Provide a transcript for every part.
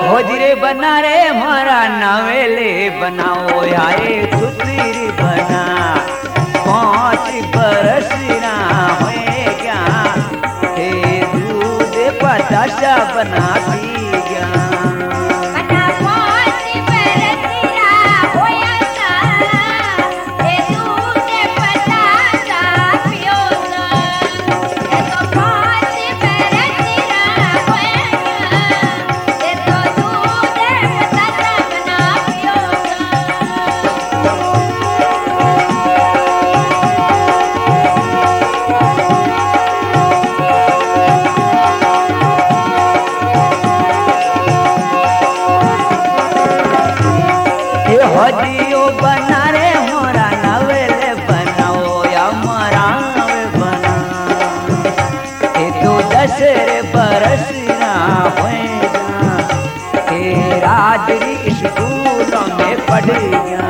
होजरे बना रे मारा नवेले बनाओ आए सुतरी बना 5 बरस ना हुए क्या हे दूध पताशा बना पी गया हदियो बना रे मोरा नवेले बनाओ या मोरा बना ये तो 10 बरस ना होएगा हे राजरी स्कूलों में पढ़ गया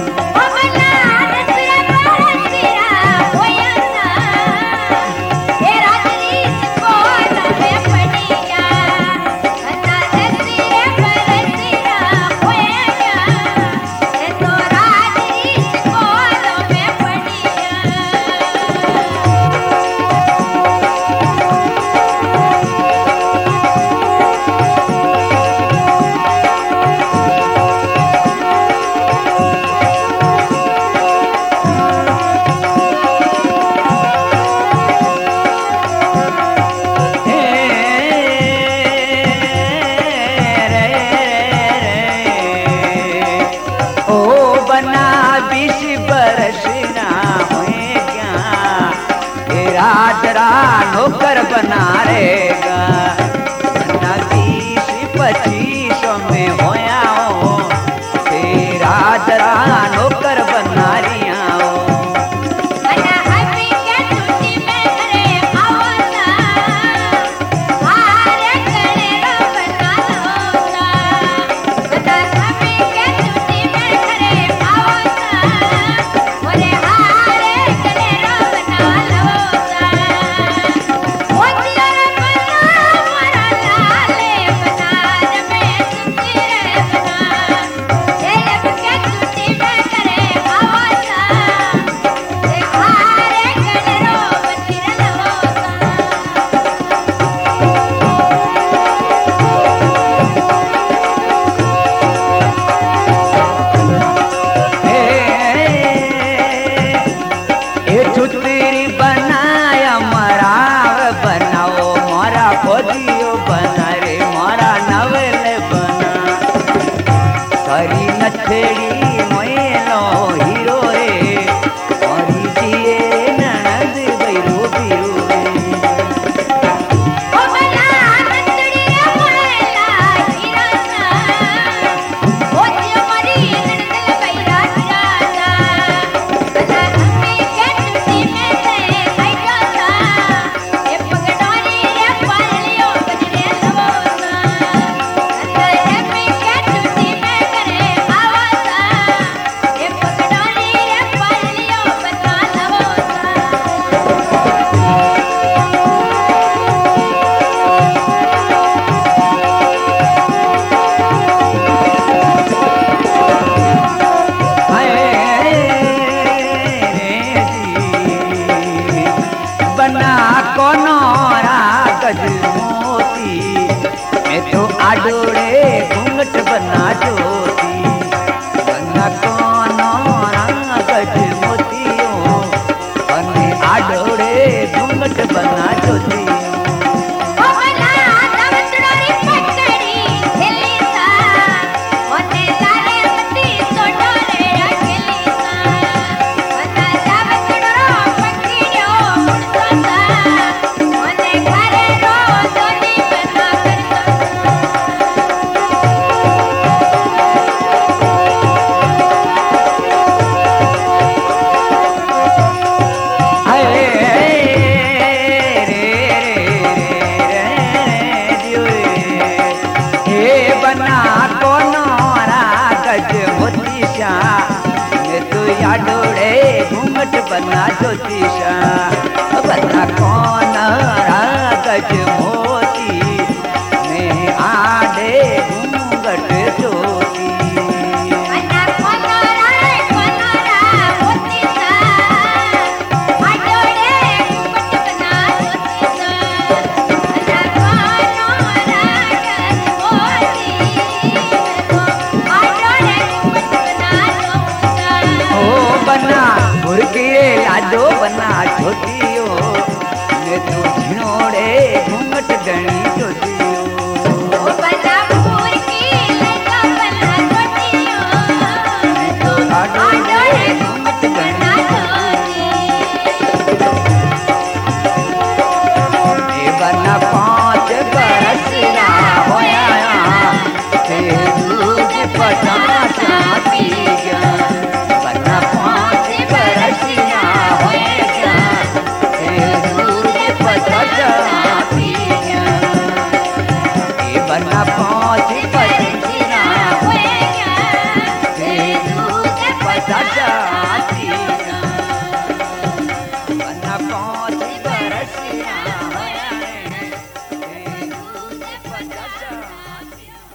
नौकर बना रहेगा 20-25 में होया हो तेरा जरा नौकर बना रिया हो खोजियो बना रे मोरा नवेले बना करी नथेड़ी मोइलो हीरो रे और जिए ननद बैरो बीरो ओ बना नथड़ी रे मोइला हीरो सा ओ जियो मरी ननद बैरा हीरा बना हमें के टूटी में से आइयो सा ए पगडोरी रे पालियो बजरे लवोसा आडोड़े घूंघट बना जोती बना कोनो गज मोतियों बने आडोड़े घूंघट बना जोती आडोड़े घूंघट बना ज्योतिषा बना कौन गज मोती में आडे घूम बना